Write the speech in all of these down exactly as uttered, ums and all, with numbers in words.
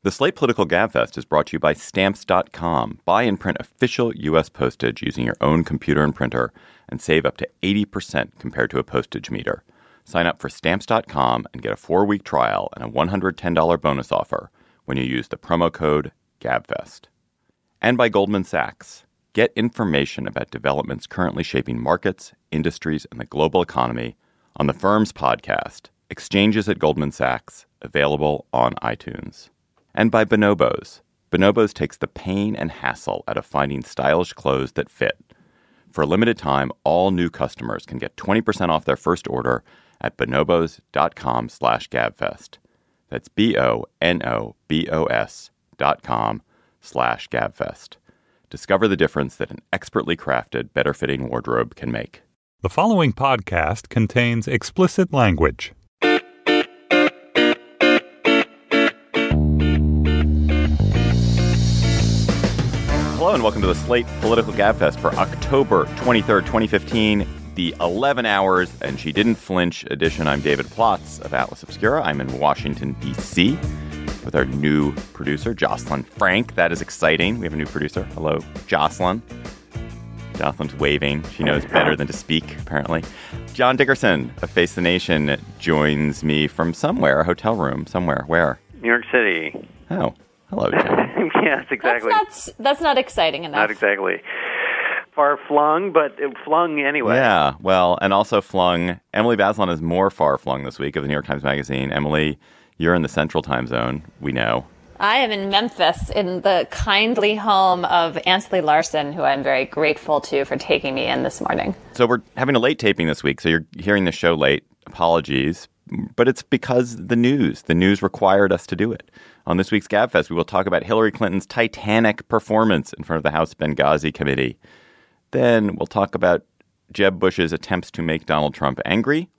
The Slate Political Gabfest is brought to you by Stamps dot com. Buy and print official U S postage using your own computer and printer and save up to eighty percent compared to a postage meter. Sign up for Stamps dot com and get a four-week trial and a one hundred ten dollars bonus offer when you use the promo code GABFEST. And by Goldman Sachs. Get information about developments currently shaping markets, industries, and the global economy on the firm's podcast, Exchanges at Goldman Sachs, available on iTunes. And by Bonobos. Bonobos takes the pain and hassle out of finding stylish clothes that fit. For a limited time, all new customers can get twenty percent off their first order at bonobos.com slash gabfest. That's B-O-N-O-B-O-S dot com slash gabfest. Discover the difference that an expertly crafted, better-fitting wardrobe can make. The following podcast contains explicit language. Hello and welcome to the Slate Political Gabfest for October twenty-third, twenty fifteen, the eleven hours and she didn't flinch edition. I'm David Plotz of Atlas Obscura. I'm in Washington, D C with our new producer, Jocelyn Frank. That is exciting. We have a new producer. Hello, Jocelyn. Jocelyn's waving. She knows better than to speak, apparently. John Dickerson of Face the Nation joins me from somewhere, a hotel room, somewhere. Where? New York City. Oh. Hello, John. Yes, exactly. That's not, that's not exciting enough. Not exactly. Far flung, but flung anyway. Yeah, well, and also flung. Emily Bazelon is more far flung this week of the New York Times Magazine. Emily, you're in the Central Time Zone, we know. I am in Memphis, in the kindly home of Ansley Larson, who I'm very grateful to for taking me in this morning. So we're having a late taping this week, so you're hearing the show late. Apologies. But it's because the news. The news required us to do it. On this week's Gabfest, we will talk about Hillary Clinton's titanic performance in front of the House Benghazi Committee. Then we'll talk about Jeb Bush's attempts to make Donald Trump angry.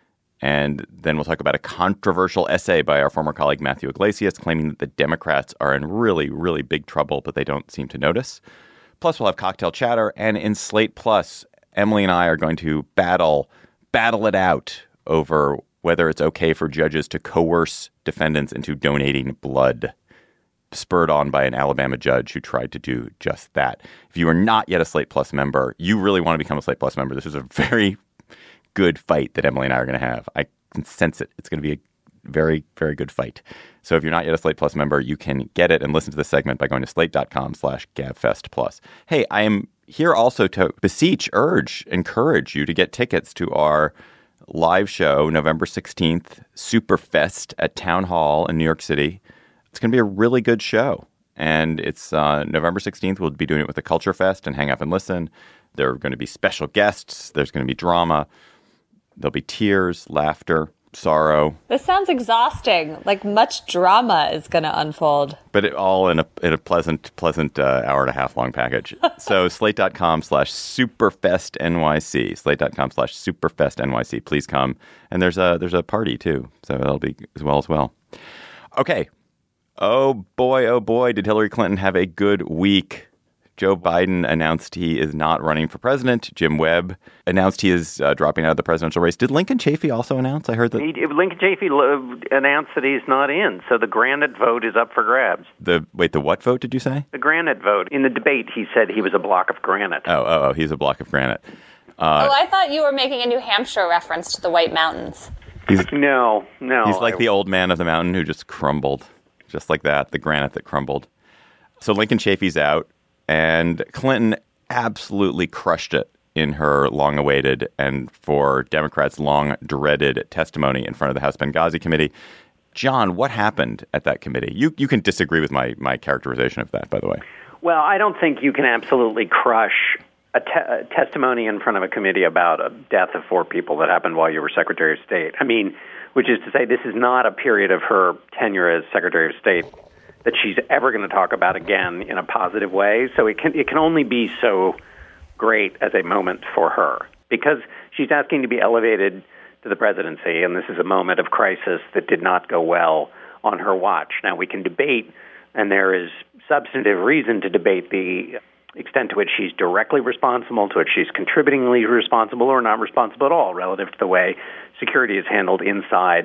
And then we'll talk about a controversial essay by our former colleague Matthew Iglesias claiming that the Democrats are in really, really big trouble, but they don't seem to notice. Plus, we'll have cocktail chatter. And in Slate Plus, Emily and I are going to battle, battle it out over whether it's okay for judges to coerce defendants into donating blood, spurred on by an Alabama judge who tried to do just that. If you are not yet a Slate Plus member, you really want to become a Slate Plus member. This is a very good fight that Emily and I are going to have. I can sense it. It's going to be a very, very good fight. So if you're not yet a Slate Plus member, you can get it and listen to the segment by going to slate.com slash gabfest plus. Hey, I am here also to beseech, urge, encourage you to get tickets to our live show, November sixteenth, Superfest at Town Hall in New York City. It's going to be a really good show. And it's uh, November sixteenth. We'll be doing it with the Culture Fest and Hang Up and Listen. There are going to be special guests. There's going to be drama. There'll be tears, laughter, sorrow. This sounds exhausting. Like much drama is going to unfold. But it all in a in a pleasant, pleasant uh, hour and a half long package. So slate.com slash superfest NYC. Slate.com slash superfest NYC. Please come. And there's a there's a party too. So that'll be as well as well. Okay. Oh boy, oh boy, did Hillary Clinton have a good week. Joe Biden announced he is not running for president. Jim Webb announced he is uh, dropping out of the presidential race. Did Lincoln Chafee also announce? I heard that. He, Lincoln Chafee announced that he's not in, so the granite vote is up for grabs. The Wait, the what vote did you say? The granite vote. In the debate, he said he was a block of granite. Oh, oh, oh he's a block of granite. Uh, oh, I thought you were making a New Hampshire reference to the White Mountains. He's, no, no. He's like I, the old man of the mountain who just crumbled, just like that, the granite that crumbled. So Lincoln Chafee's out. And Clinton absolutely crushed it in her long-awaited and for Democrats long-dreaded testimony in front of the House Benghazi Committee. John, what happened at that committee? You you can disagree with my, my characterization of that, by the way. Well, I don't think you can absolutely crush a, te- a testimony in front of a committee about a death of four people that happened while you were Secretary of State. I mean, which is to say this is not a period of her tenure as Secretary of State that she's ever going to talk about again in a positive way. So it can it can only be so great as a moment for her because she's asking to be elevated to the presidency, and this is a moment of crisis that did not go well on her watch. Now, we can debate, and there is substantive reason to debate the extent to which she's directly responsible, to which she's contributingly responsible or not responsible at all relative to the way security is handled inside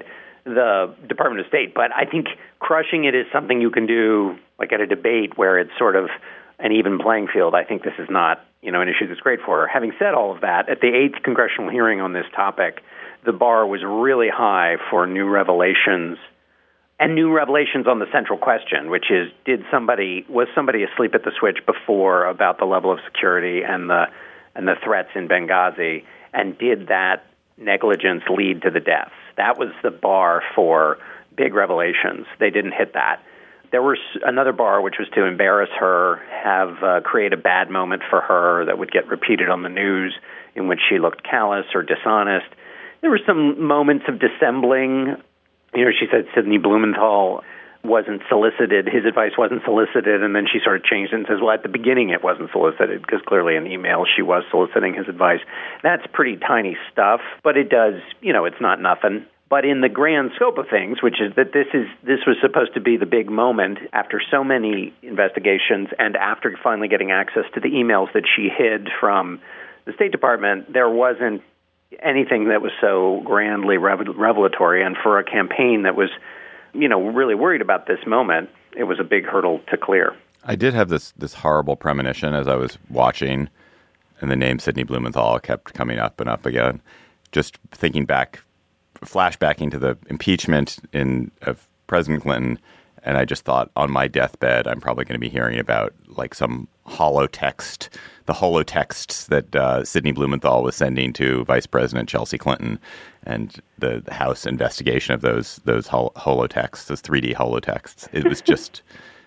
the Department of State. But I think crushing it is something you can do, like at a debate where it's sort of an even playing field. I think this is not, you know, an issue that's great for her. Having said all of that, at the eighth congressional hearing on this topic, the bar was really high for new revelations, and new revelations on the central question, which is, did somebody was somebody asleep at the switch before about the level of security and the and the threats in Benghazi, and did that negligence lead to the deaths? That was the bar for big revelations. They didn't hit that. There was another bar, which was to embarrass her, have uh, create a bad moment for her that would get repeated on the news in which she looked callous or dishonest. There were some moments of dissembling. You know, she said Sidney Blumenthal wasn't solicited, his advice wasn't solicited, and then she sort of changed it and says, well, at the beginning it wasn't solicited, because clearly in email she was soliciting his advice. That's pretty tiny stuff, but it does, you know, it's not nothing. But in the grand scope of things, which is that this is this was supposed to be the big moment after so many investigations and after finally getting access to the emails that she hid from the State Department, there wasn't anything that was so grandly revelatory. And for a campaign that was, you know, really worried about this moment, it was a big hurdle to clear. I did have this this horrible premonition as I was watching, and the name Sidney Blumenthal kept coming up and up again. Just thinking back, flashbacking to the impeachment in of President Clinton, and I just thought, on my deathbed, I'm probably going to be hearing about like some holotext, the holotexts that uh, Sidney Blumenthal was sending to Vice President Chelsea Clinton, and the, the House investigation of those those hol- holotexts, those three D holotexts. It was just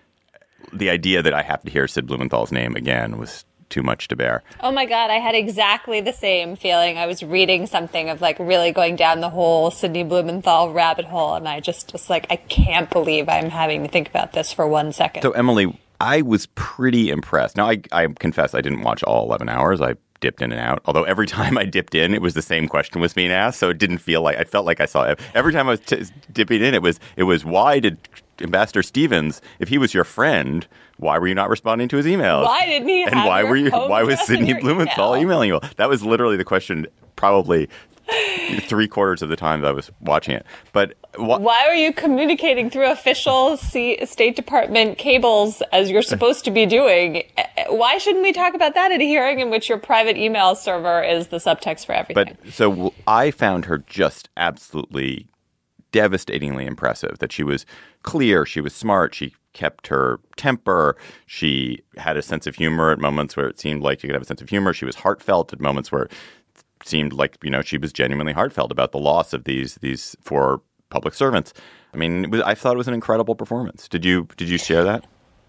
the idea that I have to hear Sid Blumenthal's name again was too much to bear. Oh my God, I had exactly the same feeling. I was reading something of like really going down the whole Sidney Blumenthal rabbit hole, and I just was like, I can't believe I'm having to think about this for one second. So Emily, I was pretty impressed. Now, I, I confess I didn't watch all eleven hours. I dipped in and out. Although every time I dipped in, it was the same question was being asked. So it didn't feel like, I felt like I saw it. Every time I was t- dipping in, it was, it was, why did Ambassador Stevens, if he was your friend, why were you not responding to his emails? Why didn't he and have why your were you? home Why was address in Sidney your Blumenthal email? emailing you? That was literally the question. Probably three quarters of the time I was watching it. But wh- why are you communicating through official C- State Department cables as you're supposed to be doing? Why shouldn't we talk about that at a hearing in which your private email server is the subtext for everything? But so w- I found her just absolutely devastatingly impressive. That she was clear, she was smart, she kept her temper, she had a sense of humor at moments where it seemed like you could have a sense of humor. She was heartfelt at moments where it seemed like, you know, she was genuinely heartfelt about the loss of these these four public servants. I mean, it was, I thought it was an incredible performance. Did you did you share that?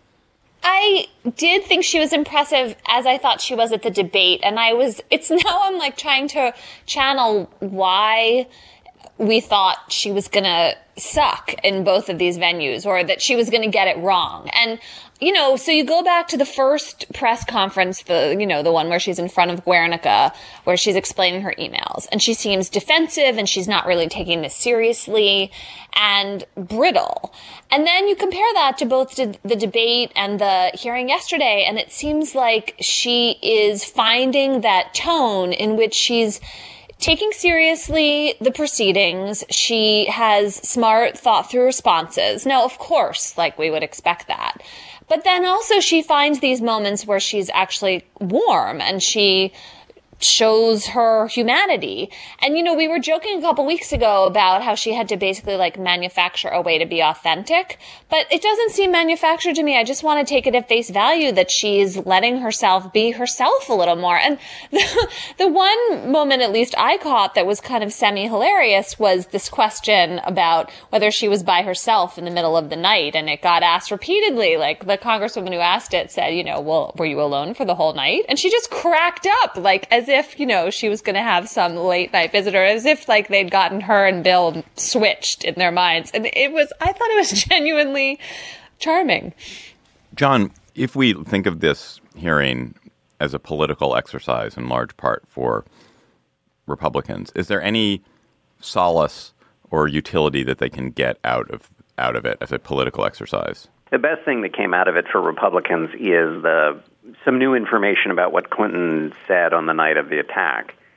I did think she was impressive, as I thought she was at the debate. And I was, it's now I'm like trying to channel why we thought she was going to suck in both of these venues, or that she was going to get it wrong. And, you know, so you go back to the first press conference, the, you know, the one where she's in front of Guernica, where she's explaining her emails, and she seems defensive and she's not really taking this seriously and brittle. And then you compare that to both the debate and the hearing yesterday, and it seems like she is finding that tone in which she's taking seriously the proceedings. She has smart, thought-through responses. Now, of course, like we would expect that. But then also she finds these moments where she's actually warm and she shows her humanity. And, you know, we were joking a couple weeks ago about how she had to basically like manufacture a way to be authentic, but it doesn't seem manufactured to me. I just want to take it at face value that she's letting herself be herself a little more. And the, the one moment, at least I caught, that was kind of semi-hilarious was this question about whether she was by herself in the middle of the night. And it got asked repeatedly. Like the congresswoman who asked it said, you know, well, were you alone for the whole night? And she just cracked up, like as if, you know, she was going to have some late night visitor, as if like they'd gotten her and Bill switched in their minds. And it was, I thought it was genuinely charming. John, if we think of this hearing as a political exercise in large part for Republicans, is there any solace or utility that they can get out of out of it as a political exercise? The best thing that came out of it for Republicans is the some new information about what Clinton said on the night of the attack.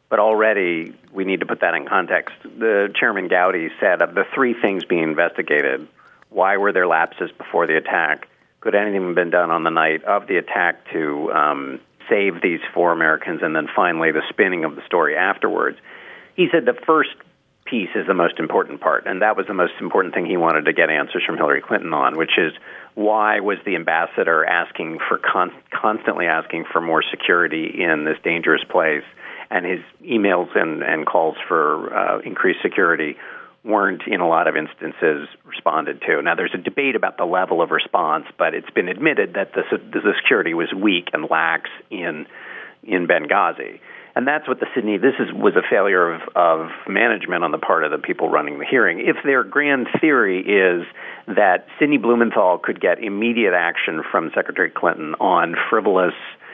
But already, we need to put that in context. The Chairman Gowdy said of the three things being investigated, why were there lapses before the attack? Could anything have been done on the night of the attack to um, save these four Americans? And then finally, the spinning of the story afterwards. He said the first piece is the most important part, and that was the most important thing he wanted to get answers from Hillary Clinton on, which is why was the ambassador asking for con- constantly asking for more security in this dangerous place? And his emails and, and calls for uh, increased security weren't, in a lot of instances, responded to. Now, there's a debate about the level of response, but it's been admitted that the, the security was weak and lax in in Benghazi. And that's what the Sidney, this is, was a failure of, of management on the part of the people running the hearing. If their grand theory is that Sidney Blumenthal could get immediate action from Secretary Clinton on frivolous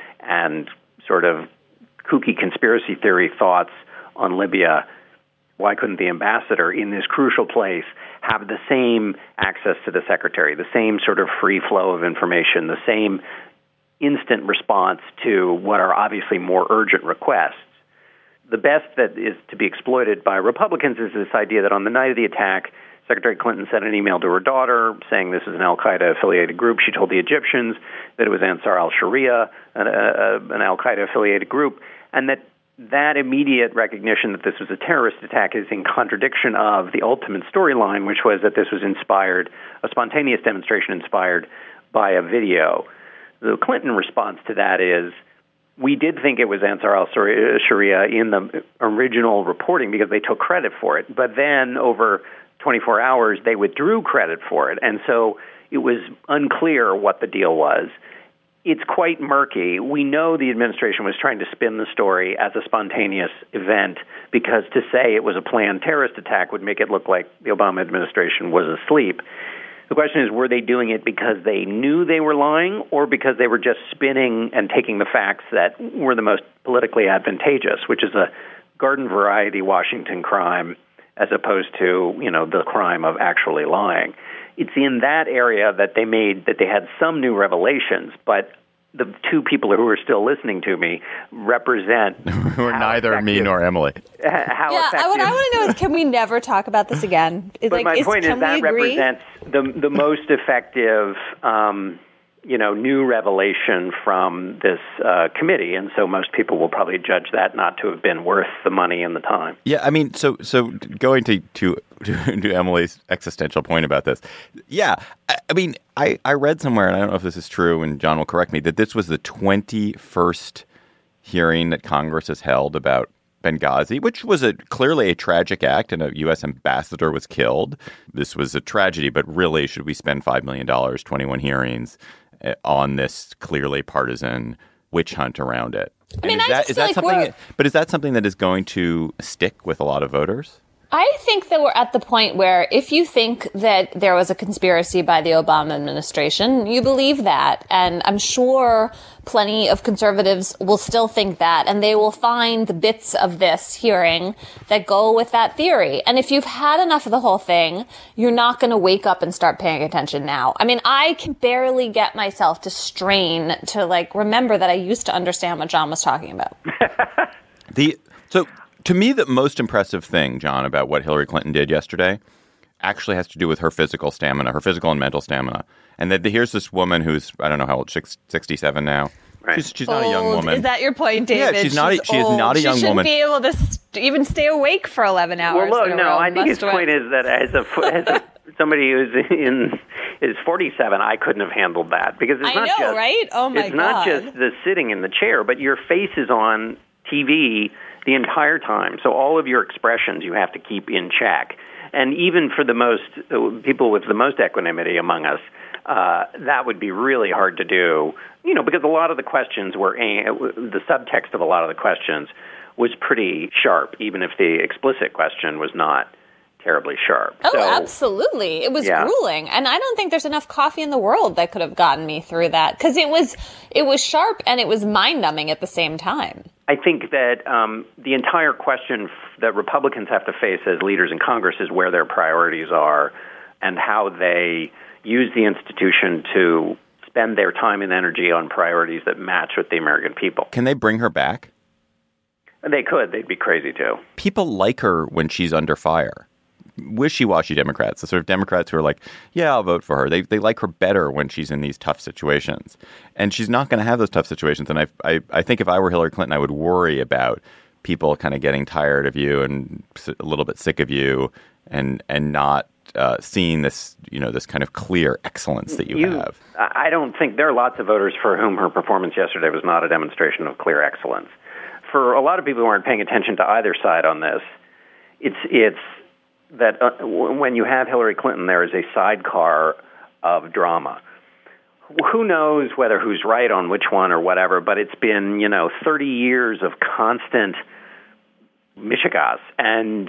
and sort of kooky conspiracy theory thoughts on Libya, why couldn't the ambassador in this crucial place have the same access to the secretary, the same sort of free flow of information, the same instant response to what are obviously more urgent requests? The best that is to be exploited by Republicans is this idea that on the night of the attack, Secretary Clinton sent an email to her daughter saying this is an al-Qaeda-affiliated group. She told the Egyptians that it was Ansar al-Sharia, an, a, an al-Qaeda-affiliated group, and that that immediate recognition that this was a terrorist attack is in contradiction of the ultimate storyline, which was that this was inspired, a spontaneous demonstration inspired by a video. The Clinton response to that is, we did think it was Ansar al-Sharia in the original reporting because they took credit for it. But then over twenty-four hours, they withdrew credit for it. And so it was unclear what the deal was. It's quite murky. We know the administration was trying to spin the story as a spontaneous event because to say it was a planned terrorist attack would make it look like the Obama administration was asleep. The question is, were they doing it because they knew they were lying or because they were just spinning and taking the facts that were the most politically advantageous, which is a garden variety Washington crime as opposed to, you know, the crime of actually lying. It's in that area that they made, that they had some new revelations, but the two people who are still listening to me represent who are neither me nor Emily. How yeah, effective. what I want to know is, can we never talk about this again? Is, but like, my is, point is that represents the the most effective, um, you know, new revelation from this uh, committee, and so most people will probably judge that not to have been worth the money and the time. Yeah, I mean, so so going to to, to Emily's existential point about this, yeah, I, I mean, I, I read somewhere, and I don't know if this is true, and John will correct me, that this was the twenty-first hearing that Congress has held about Benghazi, which was a clearly a tragic act, and a U S ambassador was killed. This was a tragedy, but really, should we spend five million dollars, twenty-one hearings on this clearly partisan witch hunt around it? I mean, is I that, just is feel that like something? we're- But is that something that is going to stick with a lot of voters? I think that we're at the point where if you think that there was a conspiracy by the Obama administration, you believe that. And I'm sure plenty of conservatives will still think that, and they will find the bits of this hearing that go with that theory. And if you've had enough of the whole thing, you're not going to wake up and start paying attention now. I mean, I can barely get myself to strain to, like, remember that I used to understand what John was talking about. the so. To me, the most impressive thing, John, about what Hillary Clinton did yesterday actually has to do with her physical stamina, her physical and mental stamina. And that here's this woman who's, I don't know how old, sixty-seven now. Right. She's, she's not a young woman. Is that your point, David? Yeah, she's not. A, she is not a young she shouldn't woman. be able to st- even stay awake for eleven hours. Well, in look, a no, row. I think his Must point win. is that as a, as a somebody who's in is forty-seven, I couldn't have handled that because it's I not know, just right? Oh my it's not God. just the sitting in the chair, but your face is on T V the entire time. So all of your expressions you have to keep in check. And even for the most uh, people with the most equanimity among us, uh, that would be really hard to do. You know, because a lot of the questions were uh, the subtext of a lot of the questions was pretty sharp, even if the explicit question was not terribly sharp. Oh, so, absolutely. It was yeah. grueling. And I don't think there's enough coffee in the world that could have gotten me through that. Because it was, it was sharp and it was mind-numbing at the same time. I think that um, the entire question f- that Republicans have to face as leaders in Congress is where their priorities are and how they use the institution to spend their time and energy on priorities that match with the American people. Can they bring her back? They could. They'd be crazy, too. People like her when she's under fire. Wishy-washy Democrats, the sort of Democrats who are like, yeah, I'll vote for her. They they like her better when she's in these tough situations. And she's not going to have those tough situations. And I, I I think if I were Hillary Clinton, I would worry about people kind of getting tired of you and a little bit sick of you and and not uh, seeing this, you know, this kind of clear excellence that you, you have. I don't think there are lots of voters for whom her performance yesterday was not a demonstration of clear excellence. For a lot of people who aren't paying attention to either side on this, it's it's that uh, w- when you have Hillary Clinton, there is a sidecar of drama. Who knows whether who's right on which one or whatever, but it's been, you know, thirty years of constant mishigas. And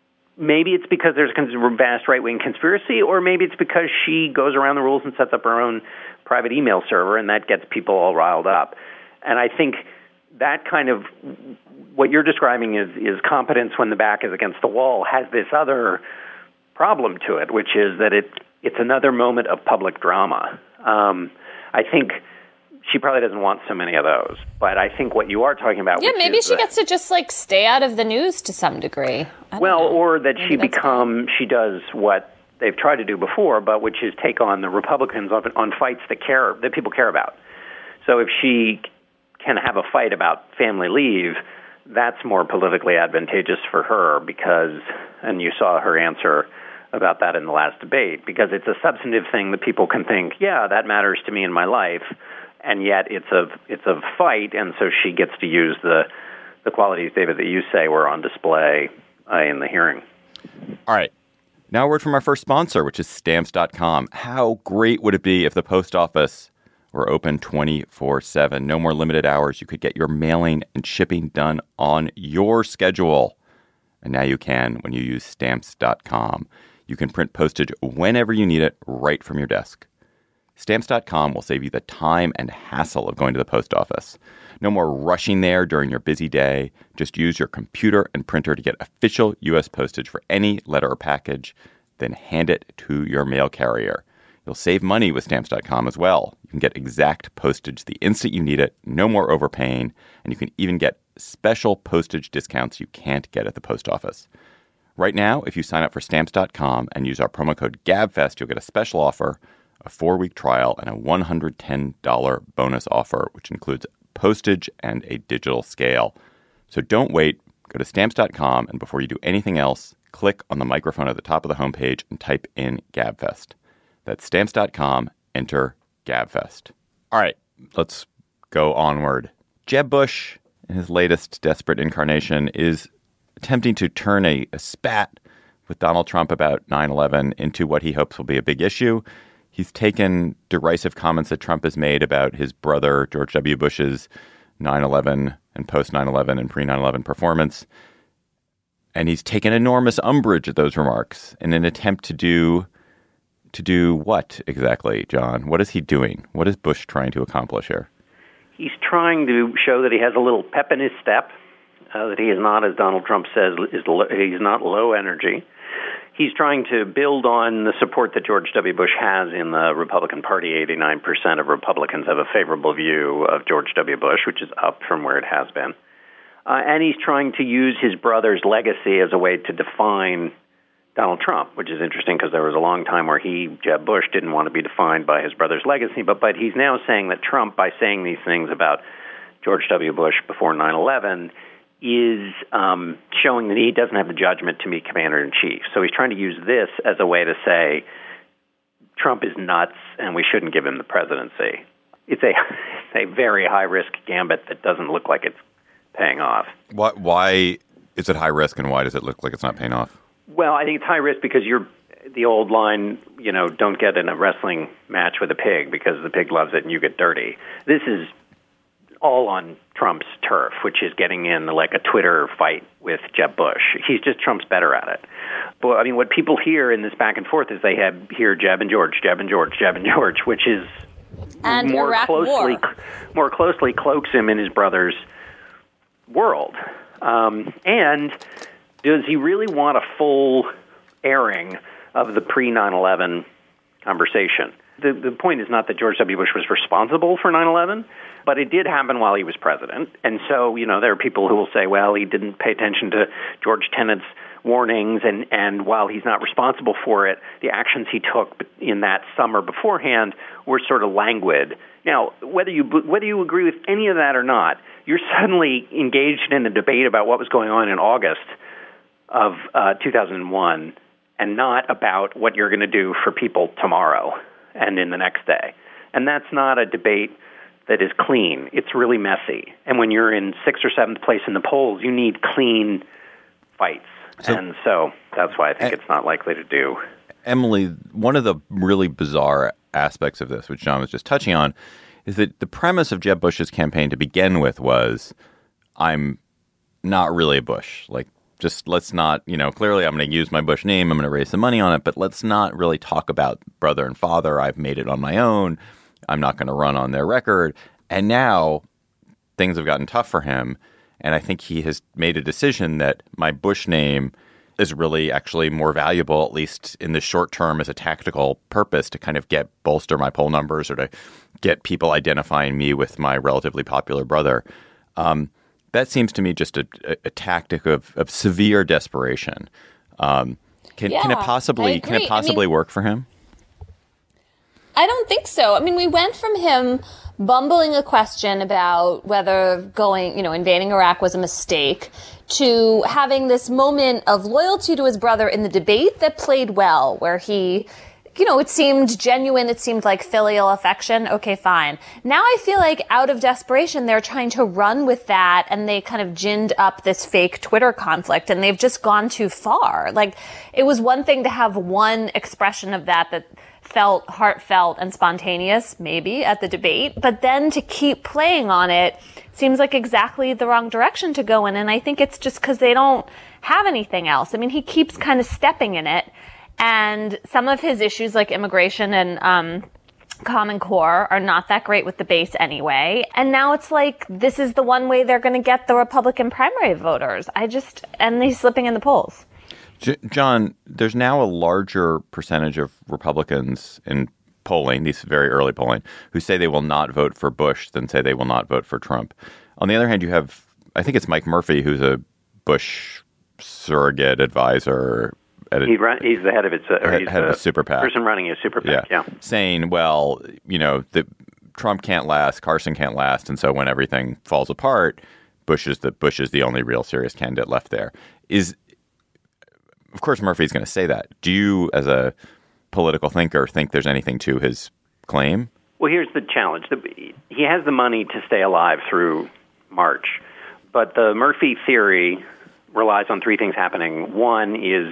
maybe it's because there's a vast right-wing conspiracy, or maybe it's because she goes around the rules and sets up her own private email server, and that gets people all riled up. And I think that kind of, what you're describing is, is competence when the back is against the wall, has this other problem to it, which is that it it's another moment of public drama. Um, I think she probably doesn't want so many of those, but I think what you are talking about, yeah, maybe she that, gets to just like stay out of the news to some degree. Well, know. or that maybe she become she does what they've tried to do before, but which is take on the Republicans on, on fights that care that people care about. So if she can have a fight about family leave, that's more politically advantageous for her because, and you saw her answer about that in the last debate, because it's a substantive thing that people can think, yeah, that matters to me in my life, and yet it's a it's a fight, and so she gets to use the the qualities, David, that you say were on display uh, in the hearing. All right. Now a word from our first sponsor, which is Stamps dot com. How great would it be if the post office were open twenty-four seven? No more limited hours. You could get your mailing and shipping done on your schedule. And now you can when you use Stamps dot com. You can print postage whenever you need it right from your desk. Stamps dot com will save you the time and hassle of going to the post office. No more rushing there during your busy day. Just use your computer and printer to get official U S postage for any letter or package, then hand it to your mail carrier. You'll save money with Stamps dot com as well. You can get exact postage the instant you need it, no more overpaying, and you can even get special postage discounts you can't get at the post office. Right now, if you sign up for Stamps dot com and use our promo code GABFEST, you'll get a special offer, a four-week trial, and a one hundred ten dollars bonus offer, which includes postage and a digital scale. So don't wait. Go to Stamps dot com, and before you do anything else, click on the microphone at the top of the homepage and type in GABFEST. That's Stamps dot com. Enter GABFEST. All right, let's go onward. Jeb Bush, in his latest desperate incarnation, is attempting to turn a, a spat with Donald Trump about nine eleven into what he hopes will be a big issue. He's taken derisive comments that Trump has made about his brother, George W. Bush's nine eleven and post nine eleven and pre nine eleven performance. And he's taken enormous umbrage at those remarks in an attempt to do to do what exactly, John? What is he doing? What is Bush trying to accomplish here? He's trying to show that he has a little pep in his step, uh, that he is not, as Donald Trump says, is low, he's not low energy. He's trying to build on the support that George W. Bush has in the Republican Party. eighty-nine percent of Republicans have a favorable view of George W. Bush, which is up from where it has been. Uh, and he's trying to use his brother's legacy as a way to define Donald Trump, which is interesting because there was a long time where he, Jeb Bush, didn't want to be defined by his brother's legacy. But, but he's now saying that Trump, by saying these things about George W. Bush before nine eleven, is um, showing that he doesn't have the judgment to be commander-in-chief. So he's trying to use this as a way to say Trump is nuts and we shouldn't give him the presidency. It's a, it's a very high-risk gambit that doesn't look like it's paying off. Why, why is it high risk and why does it look like it's not paying off? Well, I think it's high risk because you're the old line, you know, don't get in a wrestling match with a pig because the pig loves it and you get dirty. This is all on Trump's turf, which is getting in like a Twitter fight with Jeb Bush. He's just Trump's better at it. But I mean, what people hear in this back and forth is they have hear Jeb and George, Jeb and George, Jeb and George, which is and more Iraq closely War. more closely cloaks him in his brother's world. Um, and does he really want a full airing of the pre nine eleven conversation? The, the point is not that George W. Bush was responsible for nine eleven, but it did happen while he was president. And so, you know, there are people who will say, well, he didn't pay attention to George Tenet's warnings, and, and while he's not responsible for it, the actions he took in that summer beforehand were sort of languid. Now, whether you whether you agree with any of that or not, you're suddenly engaged in a debate about what was going on in August of uh, two thousand one and not about what you're going to do for people tomorrow and in the next day. And that's not a debate that is clean. It's really messy. And when you're in sixth or seventh place in the polls, you need clean fights. So, and so that's why I think it's not likely to do. Emily, one of the really bizarre aspects of this, which John was just touching on, is that the premise of Jeb Bush's campaign to begin with was, I'm not really a Bush. Like, just let's not, you know, clearly I'm going to use my Bush name. I'm going to raise some money on it, but let's not really talk about brother and father. I've made it on my own. I'm not going to run on their record. And now things have gotten tough for him. And I think he has made a decision that my Bush name is really actually more valuable, at least in the short term, as a tactical purpose to kind of get bolster my poll numbers or to get people identifying me with my relatively popular brother. Um, that seems to me just a, a, a tactic of, of severe desperation. Um, can, yeah, can it possibly can it possibly I mean, work for him? I don't think so. I mean, we went from him bumbling a question about whether going, you know, invading Iraq was a mistake to having this moment of loyalty to his brother in the debate that played well, where he, you know, it seemed genuine. It seemed like filial affection. Okay, fine. Now I feel like out of desperation, they're trying to run with that, and they kind of ginned up this fake Twitter conflict, and they've just gone too far. Like, it was one thing to have one expression of that that felt heartfelt and spontaneous, maybe, at the debate, but then to keep playing on it seems like exactly the wrong direction to go in, and I think it's just because they don't have anything else. I mean, he keeps kind of stepping in it, and some of his issues like immigration and um Common Core are not that great with the base anyway, and now it's like this is the one way they're going to get the Republican primary voters. I just, and he's slipping in the polls. John, there's now a larger percentage of Republicans in polling, these very early polling, who say they will not vote for Bush than say they will not vote for Trump. On the other hand, you have, I think it's Mike Murphy, who's a Bush surrogate advisor. At a, he run, he's the head of its uh, or head, he's head the of a super PAC. Person running a super PAC, yeah. yeah. Saying, well, you know, the, Trump can't last, Carson can't last, and so when everything falls apart, Bush is the Bush is the only real serious candidate left there. Is Of course, Murphy's going to say that. Do you, as a political thinker, think there's anything to his claim? Well, here's the challenge. He has the money to stay alive through March, but the Murphy theory relies on three things happening. One is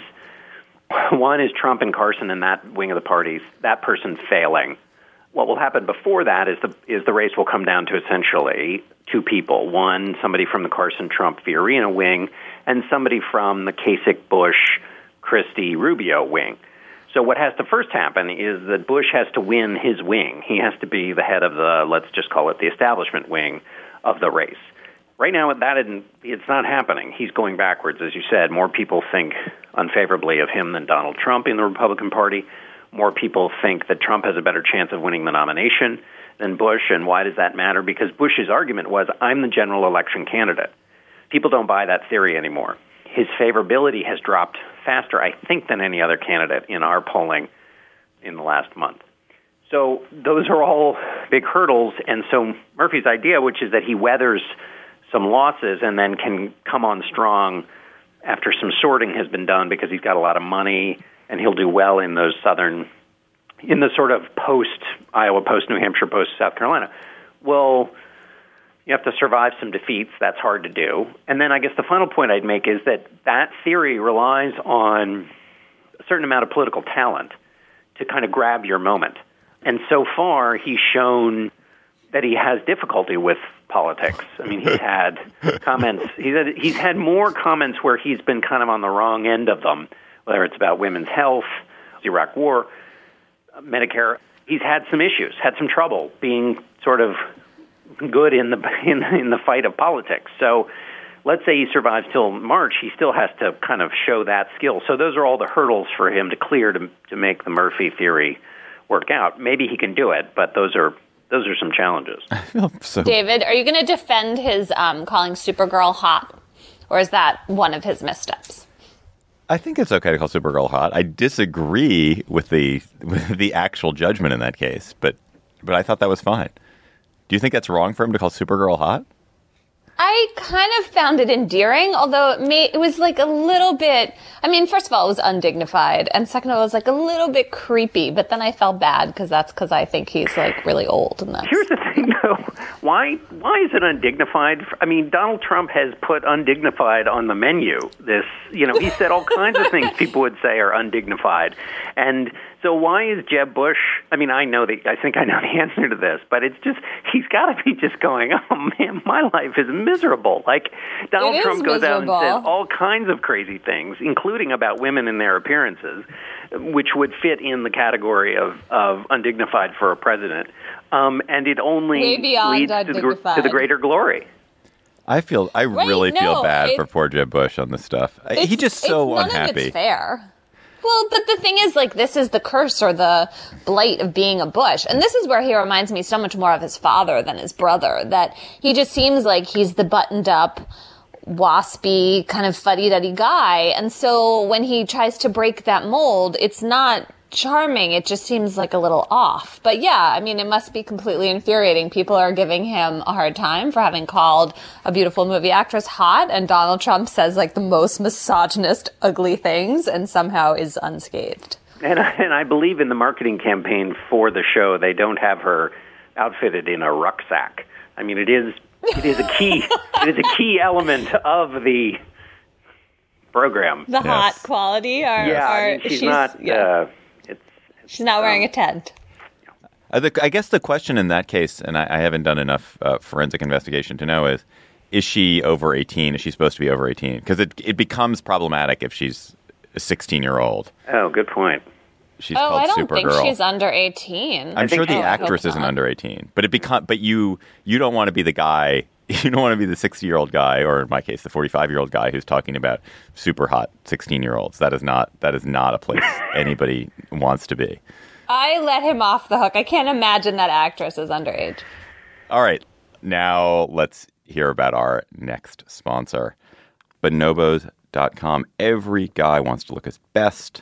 one is Trump and Carson in that wing of the parties, that person failing. What will happen before that is the is the race will come down to essentially two people. One, somebody from the Carson-Trump Fiorina wing, and somebody from the Kasich-Bush, Christie-Rubio wing. So what has to first happen is that Bush has to win his wing. He has to be the head of the, let's just call it the establishment wing of the race. Right now, that isn't, it's not happening. He's going backwards, as you said. More people think unfavorably of him than Donald Trump in the Republican Party. More people think that Trump has a better chance of winning the nomination than Bush. And why does that matter? Because Bush's argument was, I'm the general election candidate. People don't buy that theory anymore. His favorability has dropped faster, I think, than any other candidate in our polling in the last month. So those are all big hurdles. And so Murphy's idea, which is that he weathers some losses and then can come on strong after some sorting has been done because he's got a lot of money and he'll do well in those southern, in the sort of post-Iowa, post-New Hampshire, post-South Carolina. Well, you have to survive some defeats. That's hard to do. And then I guess the final point I'd make is that that theory relies on a certain amount of political talent to kind of grab your moment. And so far, he's shown that he has difficulty with politics. I mean, he's had comments, he's had, he's had more comments where he's been kind of on the wrong end of them, whether it's about women's health, the Iraq War, Medicare. He's had some issues, had some trouble being sort of good in the in, in the fight of politics. So let's say he survives till March, he still has to kind of show that skill. So those are all the hurdles for him to clear to to make the Murphy theory work out. Maybe he can do it, but those are those are some challenges. so, David, are you going to defend his um, calling Supergirl hot, or is that one of his missteps? I think it's okay to call Supergirl hot. I disagree with the with the actual judgment in that case, but but I thought that was fine. Do you think that's wrong for him to call Supergirl hot? I kind of found it endearing, although it, made, it was like a little bit, I mean, first of all, it was undignified, and second of all, it was like a little bit creepy, but then I felt bad because that's because I think he's like really old. And that's... Here's the thing, though. Why, why is it undignified? I mean, Donald Trump has put undignified on the menu. This, you know, he said all kinds of things people would say are undignified. And so why is Jeb Bush, I mean, I know the, I think I know the answer to this, but it's just, he's got to be just going, oh man, my life is miserable. Like, Donald Trump goes miserable. out and says all kinds of crazy things, including about women and their appearances, which would fit in the category of, of undignified for a president. Um, and it only leads to the, to the greater glory. I feel, I right, really no, feel bad it, for poor Jeb Bush on this stuff. He's just so it's, none unhappy. Of it's fair. Well, but the thing is, like, this is the curse or the blight of being a Bush. And this is where he reminds me so much more of his father than his brother, that he just seems like he's the buttoned up, waspy, kind of fuddy-duddy guy. And so when he tries to break that mold, it's not charming. It just seems like a little off. But yeah, I mean, it must be completely infuriating. People are giving him a hard time for having called a beautiful movie actress hot, and Donald Trump says like the most misogynist, ugly things and somehow is unscathed. And I, and I believe in the marketing campaign for the show, they don't have her outfitted in a rucksack. I mean, it is it is a key it is a key element of the program. The yes. hot quality, or yeah, or I mean, she's, she's not. yeah. Uh, it's, it's, she's not wearing um, a tent. I, think, I guess the question in that case, and I, I haven't done enough uh, forensic investigation to know, is is she over eighteen? Is she supposed to be over eighteen? Because it it becomes problematic if she's a sixteen-year-old. Oh, good point. She's oh, called I don't Supergirl. think she's under eighteen. I'm sure the oh, actress isn't under eighteen, but it become but you you don't want to be the guy. You don't want to be the sixty-year-old guy, or in my case, the forty-five-year-old guy who's talking about super hot sixteen-year-olds. That is not that is not a place anybody wants to be. I let him off the hook. I can't imagine that actress is underage. All right, now let's hear about our next sponsor, bonobos dot com. Every guy wants to look his best,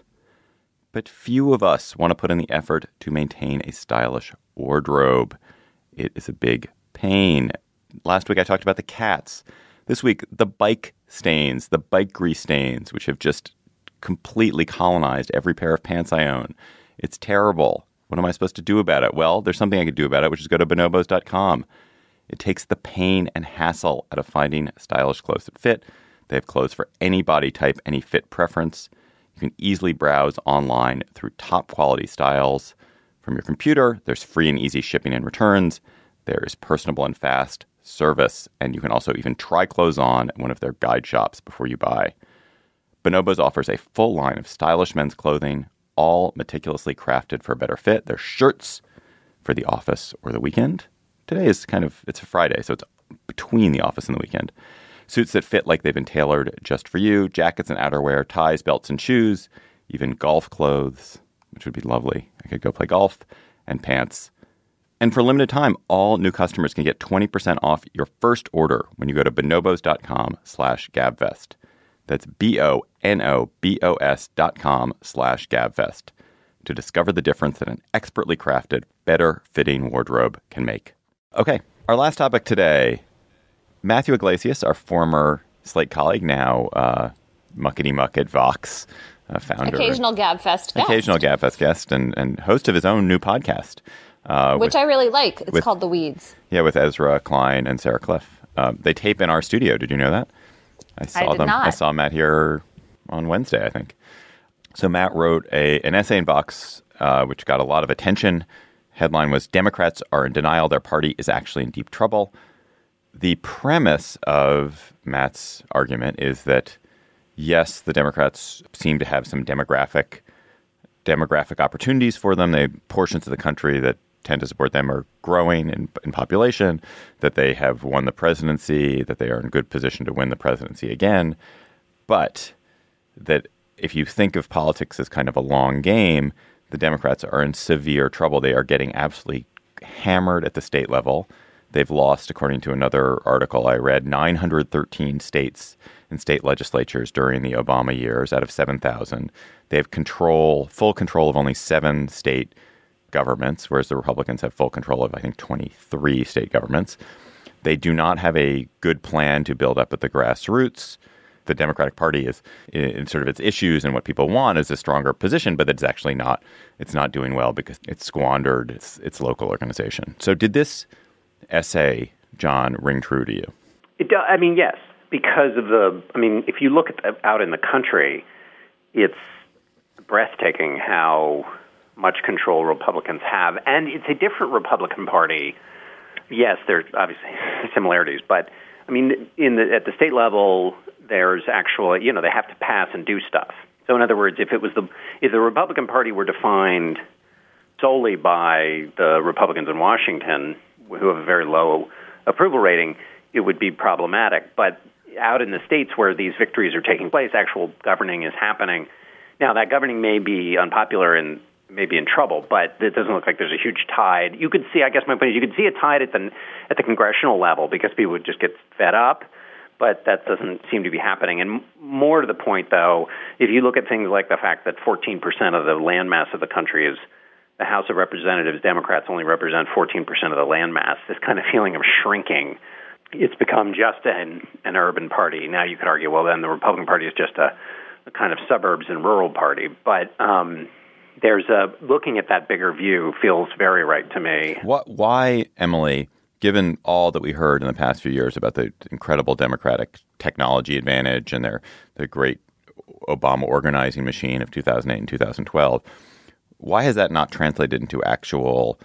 but few of us want to put in the effort to maintain a stylish wardrobe. It is a big pain. Last week I talked about the cats. This week, the bike stains, the bike grease stains, which have just completely colonized every pair of pants I own. It's terrible. What am I supposed to do about it? Well, there's something I could do about it, which is go to bonobos dot com. It takes the pain and hassle out of finding stylish clothes that fit. They have clothes for any body type, any fit preference. You can easily browse online through top quality styles. From your computer, there's free and easy shipping and returns. There is personable and fast service, and you can also even try clothes on at one of their guide shops before you buy. Bonobos offers a full line of stylish men's clothing, all meticulously crafted for a better fit. They're shirts for the office or the weekend. Today is kind of, it's a Friday, so it's between the office and the weekend. Suits that fit like they've been tailored just for you, jackets and outerwear, ties, belts, and shoes, even golf clothes, which would be lovely. I could go play golf, and pants. And for a limited time, all new customers can get twenty percent off your first order when you go to bonobos dot com slash gabfest. That's B O N O B O S dot com slash gabfest to discover the difference that an expertly crafted, better-fitting wardrobe can make. Okay, our last topic today, Matthew Iglesias, our former Slate colleague, now uh, muckety-muck at Vox, uh, founder. Occasional Gabfest guest. Occasional Gabfest guest and, and host of his own new podcast. Uh, Which with, I really like. It's with, called The Weeds. Yeah, with Ezra Klein and Sarah Cliff. Uh, they tape in our studio. Did you know that? I saw I did them. not. I saw Matt here on Wednesday, I think. So Matt wrote a an essay in Vox, uh, which got a lot of attention. Headline was, Democrats are in denial their party is actually in deep trouble. The premise of Matt's argument is that, yes, the Democrats seem to have some demographic demographic opportunities for them. They portions of the country that tend to support them are growing in, in population, that they have won the presidency, that they are in good position to win the presidency again. But that if you think of politics as kind of a long game, the Democrats are in severe trouble. They are getting absolutely hammered at the state level. They've lost, according to another article I read, nine hundred thirteen states and state legislatures during the Obama years out of seven thousand. They have control, full control of only seven state governments, whereas the Republicans have full control of, I think, twenty-three state governments. They do not have a good plan to build up at the grassroots. The Democratic Party is in sort of its issues and what people want is a stronger position, but it's actually not. It's not doing well because it's squandered its, its local organization. So did this essay, John, ring true to you? It does. I mean, yes, because of the. I mean, if you look at the, out in the country, it's breathtaking how much control Republicans have, and it's a different Republican Party. Yes, there's obviously similarities, but I mean, in the at the state level, there's actually, you know, they have to pass and do stuff. So in other words, if it was the if the Republican Party were defined solely by the Republicans in Washington, who have a very low approval rating, it would be problematic. But out in the states where these victories are taking place, actual governing is happening. Now, that governing may be unpopular and may be in trouble, but it doesn't look like there's a huge tide. You could see, I guess my point is, you could see a tide at the at the congressional level because people would just get fed up, but that doesn't seem to be happening. And more to the point, though, if you look at things like the fact that fourteen percent of the landmass of the country is the House of Representatives, Democrats only represent fourteen percent of the landmass, this kind of feeling of shrinking, it's become just an, an urban party. Now you could argue, well, then the Republican Party is just a, a kind of suburbs and rural party. But um, there's a looking at that bigger view feels very right to me. What, why, Emily, given all that we heard in the past few years about the incredible Democratic technology advantage and their the great Obama organizing machine of two thousand eight and two thousand twelve, why has that not translated into actual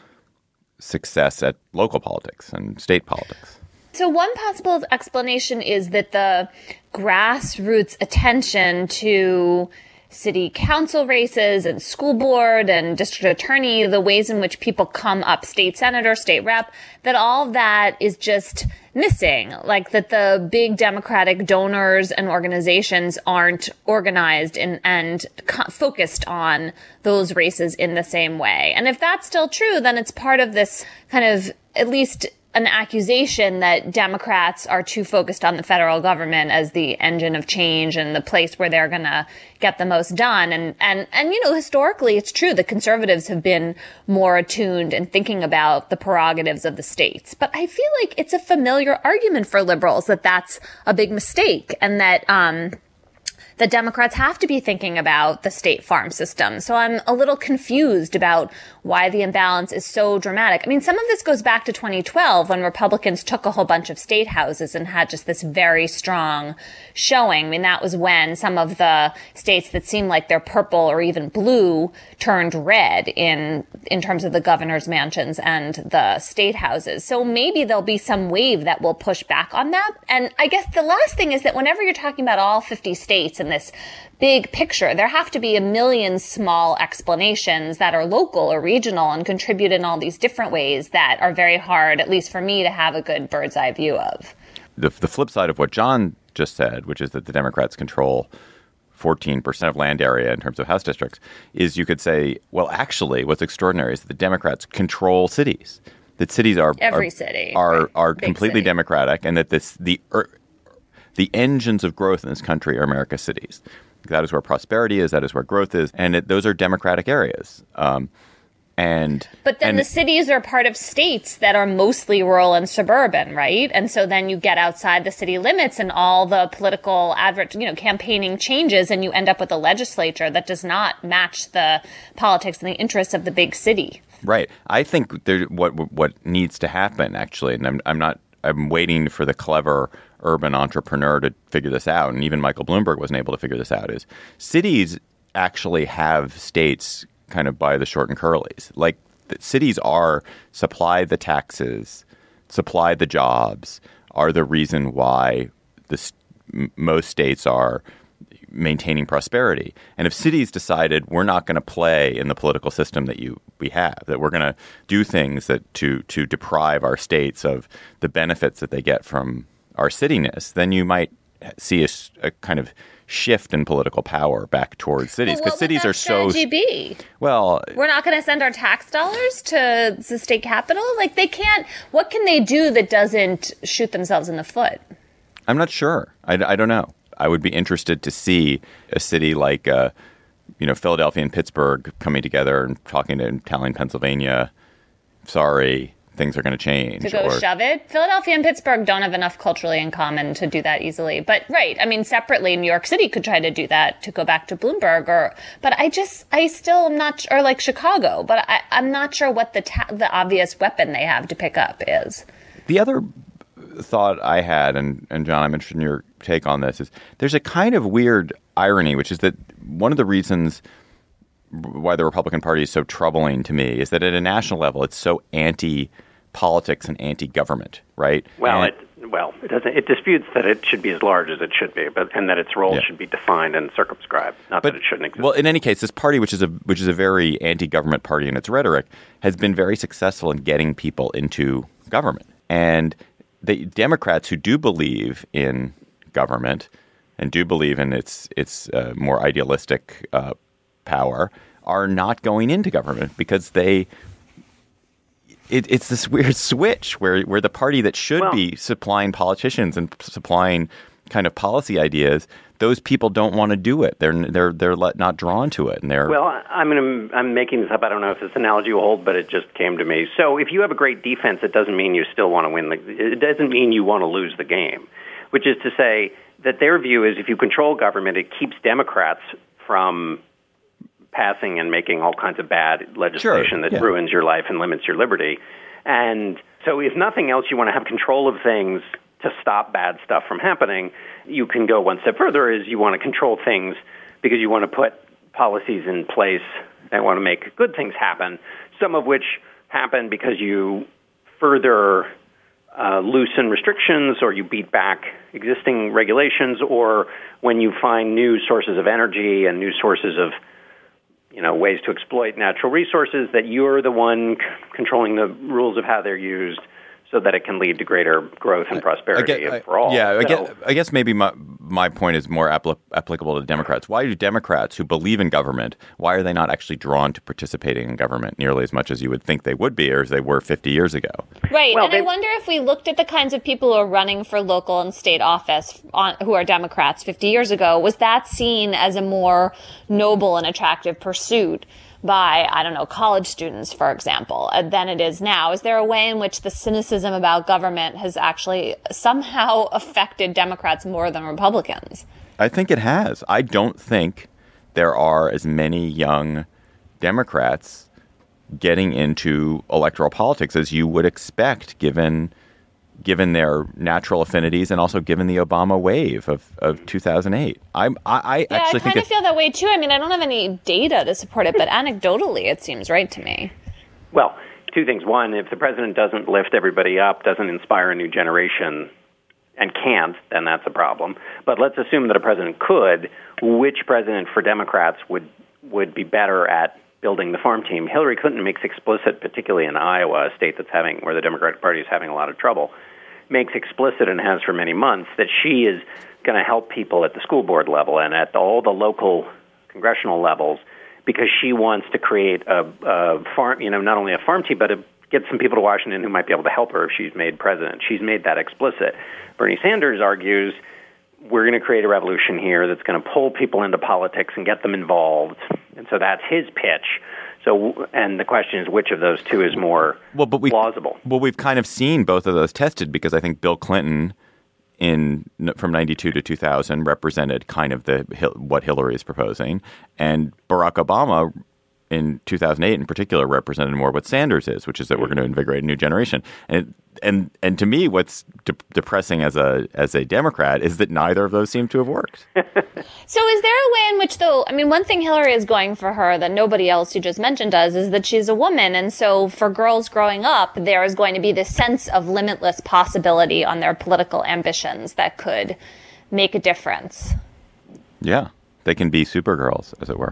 success at local politics and state politics? So one possible explanation is that the grassroots attention to city council races and school board and district attorney, the ways in which people come up, state senator, state rep, that all of that is just missing. Like that the big Democratic donors and organizations aren't organized and, and co- focused on those races in the same way. And if that's still true, then it's part of this kind of, at least an accusation that Democrats are too focused on the federal government as the engine of change and the place where they're going to get the most done. And, and, and, you know, historically, it's true that conservatives have been more attuned and thinking about the prerogatives of the states. But I feel like it's a familiar argument for liberals that that's a big mistake and that, um, the Democrats have to be thinking about the state farm system. So I'm a little confused about why the imbalance is so dramatic. I mean, some of this goes back to twenty twelve when Republicans took a whole bunch of state houses and had just this very strong showing. I mean, that was when some of the states that seemed like they're purple or even blue turned red in in terms of the governor's mansions and the state houses. So maybe there'll be some wave that will push back on that. And I guess the last thing is that whenever you're talking about all fifty states and this big picture, there have to be a million small explanations that are local or regional and contribute in all these different ways that are very hard, at least for me, to have a good bird's eye view of. The, the flip side of what John just said, which is that the Democrats control fourteen percent of land area in terms of House districts, is you could say, well, actually, what's extraordinary is that the Democrats control cities. That cities are every are, city are, right. are Big completely city. Democratic, and that this the er, the engines of growth in this country are America's cities. That is where prosperity is. That is where growth is, and it, those are Democratic areas. Um, and but then and, the cities are part of states that are mostly rural and suburban, right? And so then you get outside the city limits, and all the political advert, you know, campaigning changes, and you end up with a legislature that does not match the politics and the interests of the big city. Right. I think there, what what needs to happen, actually, and I'm I'm not. I'm waiting for the clever urban entrepreneur to figure this out, and even Michael Bloomberg wasn't able to figure this out, is cities actually have states kind of by the short and curlies. Like, the cities are supply the taxes, supply the jobs, are the reason why the, most states are maintaining prosperity. And if cities decided we're not going to play in the political system that you we have, that we're going to do things that to to deprive our states of the benefits that they get from our cityness, then you might see a, a kind of shift in political power back towards cities Well, because what cities would are that so strategy be? well. We're not going to send our tax dollars to the state capital? Like, they can't. What can they do that doesn't shoot themselves in the foot? I'm not sure. I, I don't know. I would be interested to see a city like, uh, you know, Philadelphia and Pittsburgh coming together and talking to telling Pennsylvania, sorry, things are going to change. To go or, shove it? Philadelphia and Pittsburgh don't have enough culturally in common to do that easily. But, right, I mean, separately, New York City could try to do that, to go back to Bloomberg. Or, but I just, I still am not, or like Chicago, but I, I'm not sure what the ta- the obvious weapon they have to pick up is. The other thought I had, and, and John, I'm interested in your take on this, is there's a kind of weird irony, which is that one of the reasons why the Republican Party is so troubling to me is that at a national level, it's so anti-politics and anti-government, right? Well, and, it, well, it doesn't. It disputes that it should be as large as it should be, but and that its role yeah. should be defined and circumscribed. Not but, that it shouldn't exist. Well, in any case, this party, which is a which is a very anti-government party in its rhetoric, has been very successful in getting people into government. And the Democrats who do believe in government and do believe in its its uh, more idealistic uh, power are not going into government because they it, it's this weird switch where where the party that should well, be supplying politicians and supplying kind of policy ideas, those people don't want to do it. They're they're they're not drawn to it, and they're well. I'm gonna, I'm making this up. I don't know if this analogy will hold, but it just came to me. So if you have a great defense, it doesn't mean you still want to win. The, it doesn't mean you want to lose the game. Which is to say that their view is if you control government, it keeps Democrats from passing and making all kinds of bad legislation sure, that yeah. ruins your life and limits your liberty. And so if nothing else, you want to have control of things to stop bad stuff from happening. You can go one step further is you want to control things because you want to put policies in place that want to make good things happen, some of which happen because you further uh, loosen restrictions or you beat back existing regulations, or when you find new sources of energy and new sources of you know, ways to exploit natural resources, that you're the one c- controlling the rules of how they're used so that it can lead to greater growth and prosperity I, I get, for all. Yeah, I, so, guess, I guess maybe my, my point is more apl- applicable to Democrats. Why do Democrats who believe in government, why are they not actually drawn to participating in government nearly as much as you would think they would be or as they were fifty years ago? Right. Well, and they, I wonder if we looked at the kinds of people who are running for local and state office on, who are Democrats fifty years ago, was that seen as a more noble and attractive pursuit by, I don't know, college students, for example, than it is now? Is there a way in which the cynicism about government has actually somehow affected Democrats more than Republicans? I think it has. I don't think there are as many young Democrats getting into electoral politics as you would expect, given given their natural affinities and also given the Obama wave of, of two thousand eight. I'm, I, I yeah, actually I think kind of feel that way, too. I mean, I don't have any data to support it, but anecdotally, it seems right to me. Well, two things. One, if the president doesn't lift everybody up, doesn't inspire a new generation, and can't, then that's a problem. But let's assume that a president could. Which president for Democrats would would be better at building the farm team? Hillary Clinton makes explicit, particularly in Iowa, a state that's having where the Democratic Party is having a lot of trouble, makes explicit and has for many months that she is going to help people at the school board level and at all the local congressional levels because she wants to create a, a farm, you know, not only a farm team, but a, get some people to Washington who might be able to help her if she's made president. She's made that explicit. Bernie Sanders argues we're going to create a revolution here that's going to pull people into politics and get them involved. And so that's his pitch. So, and the question is, which of those two is more well, but we, plausible? Well, we've kind of seen both of those tested because I think Bill Clinton, in from ninety-two to two thousand, represented kind of the what Hillary is proposing, and Barack Obama in two thousand eight, in particular, represented more what Sanders is, which is that we're going to invigorate a new generation. And and and to me, what's de- depressing as a as a Democrat is that neither of those seem to have worked. So is there a way in which, though, I mean, one thing Hillary is going for her that nobody else you just mentioned does is that she's a woman. And so for girls growing up, there is going to be this sense of limitless possibility on their political ambitions that could make a difference. Yeah, they can be Supergirls, as it were.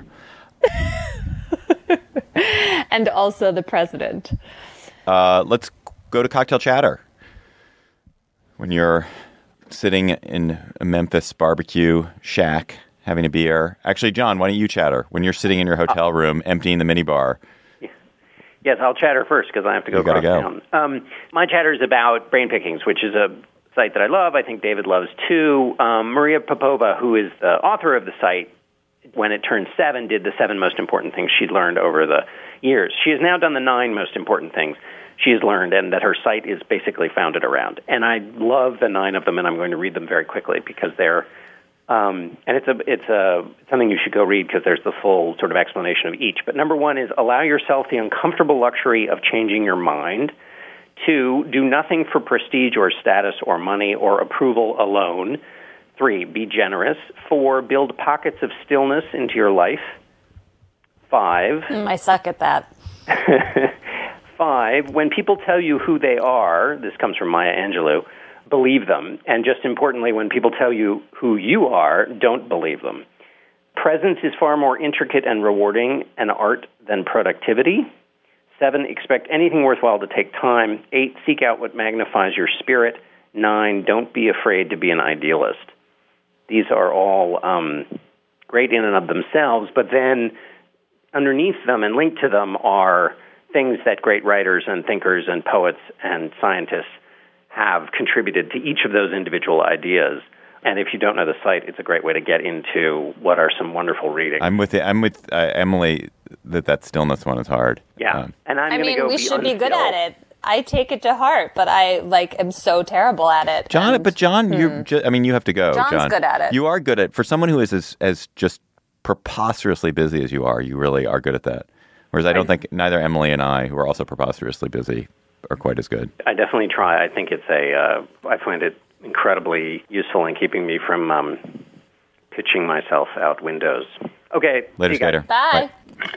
And also the president. Uh, let's go to cocktail chatter. When you're sitting in a Memphis barbecue shack having a beer. Actually, John, why don't you chatter when you're sitting in your hotel room emptying the minibar? Yes, I'll chatter first because I have to go You gotta across go. town. Um, my chatter is about Brain Pickings, which is a site that I love. I think David loves too. Um, Maria Popova, who is the author of the site, when it turned seven, did the seven most important things she'd learned over the years. She has now done the nine most important things she has learned, and that her site is basically founded around. And I love the nine of them, and I'm going to read them very quickly because they're Um, and it's a it's a it's something you should go read because there's the full sort of explanation of each. But number one is allow yourself the uncomfortable luxury of changing your mind. Two, do nothing for prestige or status or money or approval alone. Three, be generous. Four, build pockets of stillness into your life. Five. Mm, I suck at that. Five, when people tell you who they are, this comes from Maya Angelou, believe them. And just importantly, when people tell you who you are, don't believe them. Presence is far more intricate and rewarding an art than productivity. Seven, expect anything worthwhile to take time. Eight, seek out what magnifies your spirit. Nine, don't be afraid to be an idealist. These are all um, great in and of themselves, but then underneath them and linked to them are things that great writers and thinkers and poets and scientists have contributed to each of those individual ideas. And if you don't know the site, it's a great way to get into what are some wonderful reading. I'm with I'm with uh, Emily that that stillness one is hard. Yeah, Um, and I'm I going to mean, go we be should be good unstill. at it. I take it to heart, but I like am so terrible at it. John, And- but John, you ju- I mean, you have to go. John's John. good at it. You are good at for someone who is as, as just preposterously busy as you are. You really are good at that. Whereas I don't think neither Emily and I, who are also preposterously busy, are quite as good. I definitely try. I think it's a, uh, I find it incredibly useful in keeping me from um, pitching myself out windows. Okay. Later, see you guys. Skater. Bye.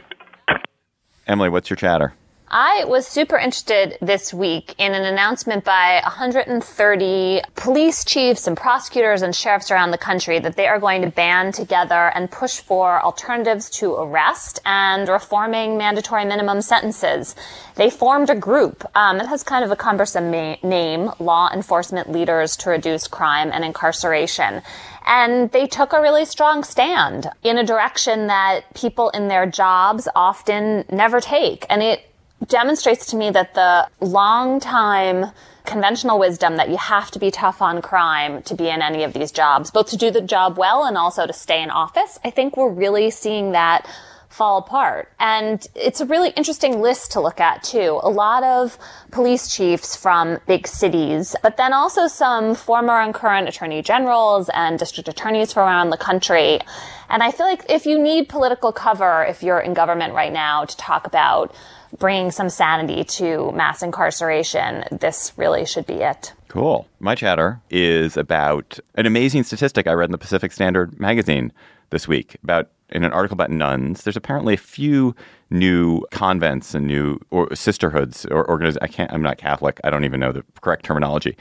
Emily, what's your chatter? I was super interested this week in an announcement by one hundred thirty police chiefs and prosecutors and sheriffs around the country that they are going to band together and push for alternatives to arrest and reforming mandatory minimum sentences. They formed a group. Um, it has kind of a cumbersome ma- name, Law Enforcement Leaders to Reduce Crime and Incarceration. And they took a really strong stand in a direction that people in their jobs often never take. And it demonstrates to me that the long-time conventional wisdom that you have to be tough on crime to be in any of these jobs, both to do the job well and also to stay in office, I think we're really seeing that fall apart. And it's a really interesting list to look at, too. A lot of police chiefs from big cities, but then also some former and current attorney generals and district attorneys from around the country. And I feel like if you need political cover, if you're in government right now, to talk about bringing some sanity to mass incarceration, this really should be it. Cool. My chatter is about an amazing statistic I read in the Pacific Standard magazine this week about in an article about nuns. There's apparently a few new convents and new or sisterhoods or organizations. I can't, I'm not Catholic. I don't even know the correct terminology.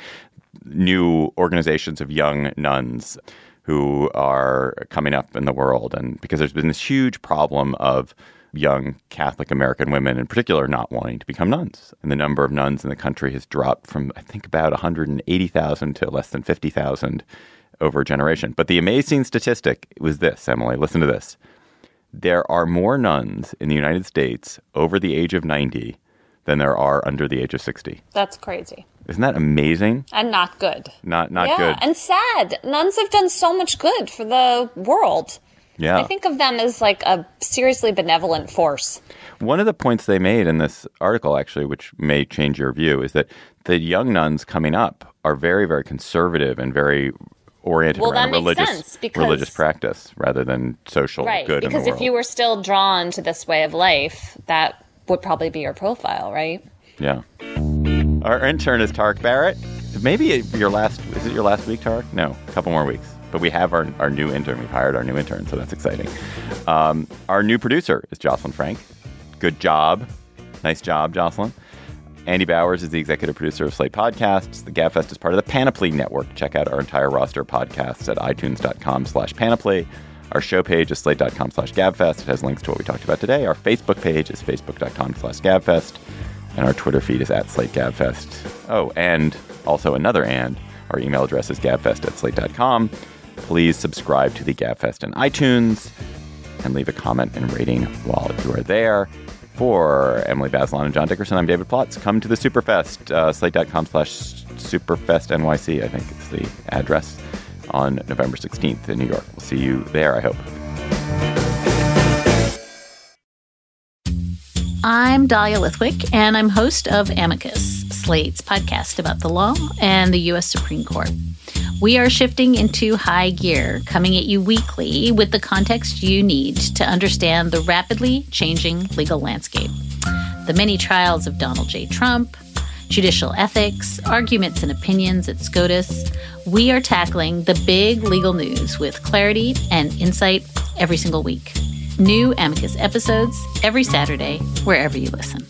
New organizations of young nuns who are coming up in the world. And because there's been this huge problem of young Catholic American women in particular not wanting to become nuns. And the number of nuns in the country has dropped from, I think, about one hundred eighty thousand to less than fifty thousand over a generation. But the amazing statistic was this, Emily, listen to this. There are more nuns in the United States over the age of ninety than there are under the age of sixty. That's crazy. Isn't that amazing? And not good. Not not yeah, good. And sad. Nuns have done so much good for the world. Yeah. I think of them as like a seriously benevolent force. One of the points they made in this article, actually, which may change your view, is that the young nuns coming up are very, very conservative and very oriented Well, around that makes religious sense, because- religious practice rather than social Right. good in the Because world. if you were still drawn to this way of life, that would probably be your profile, right? Yeah. Our intern is Tarek Barrett. Maybe your last, is it your last week, Tarek? No, a couple more weeks. But we have our, our new intern. We've hired our new intern, so that's exciting. Um, our new producer is Jocelyn Frank. Good job. Nice job, Jocelyn. Andy Bowers is the executive producer of Slate Podcasts. The GabFest is part of the Panoply Network. Check out our entire roster of podcasts at itunes.com slash Panoply. Our show page is slate.com slash GabFest. It has links to what we talked about today. Our Facebook page is facebook.com slash GabFest. And our Twitter feed is at Slate GabFest. Oh, and also another and. Our email address is gabfest at slate dot com. please subscribe to the GabFest in iTunes and leave a comment and rating while you are there. For Emily Bazelon and John Dickerson, I'm David Plotz. Come to the Superfest, uh, slate.com slash Superfest N Y C, I think is the address, on November sixteenth in New York. We'll see you there, I hope. I'm Dahlia Lithwick, and I'm host of Amicus, Slate's podcast about the law and the U S Supreme Court. We are shifting into high gear, coming at you weekly with the context you need to understand the rapidly changing legal landscape. The many trials of Donald J. Trump, judicial ethics, arguments and opinions at SCOTUS. We are tackling the big legal news with clarity and insight every single week. New Amicus episodes every Saturday, wherever you listen.